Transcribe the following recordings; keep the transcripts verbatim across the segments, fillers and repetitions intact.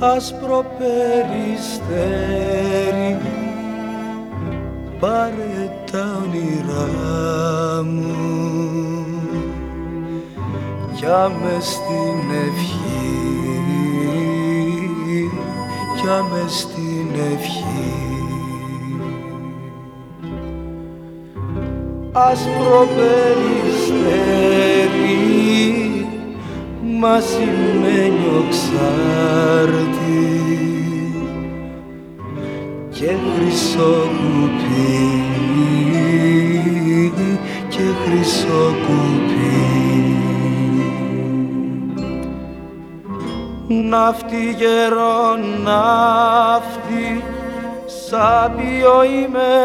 άσπρο περιστέρι, πάρε τα όνειρά μου κι μες στην ευχή, κι μες στην ευχή. Άσπρο περιστέρι, μασημένιο ξάρτι και χρυσό κουπί, και χρυσό κουπί. Ναύτη γερό ναύτη, σάπιο είμαι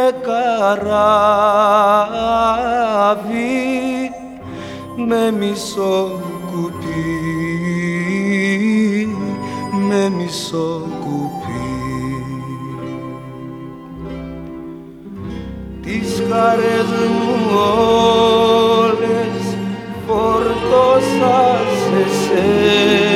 καράβι με μισό κουπί, με μισό κουπί. Τις χαρές μου όλες φορτώσα σε σένα